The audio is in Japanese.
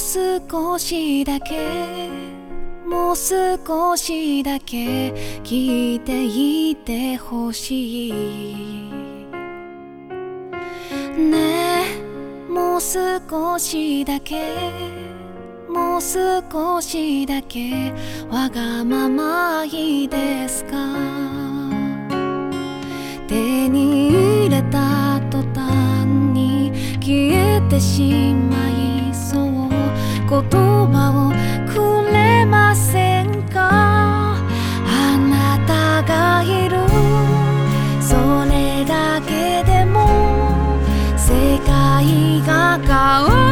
少しだけもう少しだけ聞いていてほしいねえもう少しだけもう少しだけわがままいいですか手に入れた途端に消えてしまいそう言葉をくれませんかあなたがいるそれだけでも世界が変わる